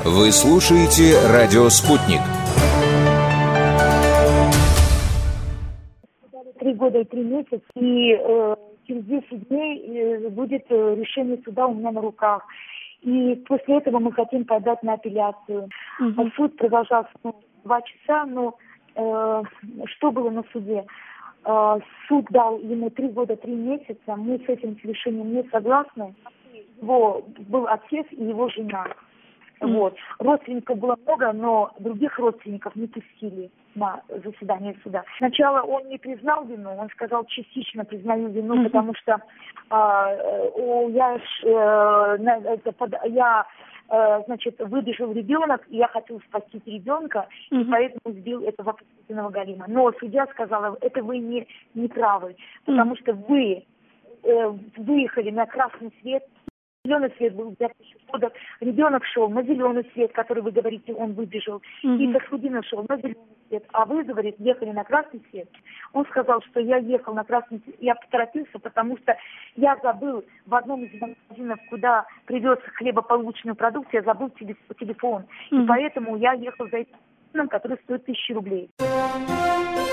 Вы слушаете «Радио Спутник». 3 года и 3 месяца, и через 10 дней будет решение суда у меня на руках. И после этого мы хотим подать на апелляцию. Суд продолжался 2 часа, но что было на суде? Суд дал ему 3 года 3 месяца, мы с этим решением не согласны. Его был отец и его жена. Вот. Родственников было много, но других родственников не пустили на заседание суда. Сначала он не признал вину, он сказал, частично признаю вину, потому что выбежал ребенок, и я хотел спасти ребенка, и поэтому сбил этого подозрительного Галима. Но судья сказала, это вы не правы, потому что вы выехали на красный свет. Зеленый свет был для пешеходов, ребенок шел на зеленый свет, который вы говорите, он выбежал, и господин шел на зеленый свет, а вы, говорите, ехали на красный свет. Он сказал, что я ехал на красный свет, я поторопился, потому что я забыл в одном из магазинов, куда привез хлебополучную продукцию, я забыл телефон, и поэтому я ехал за этим, который стоит 1000 рублей.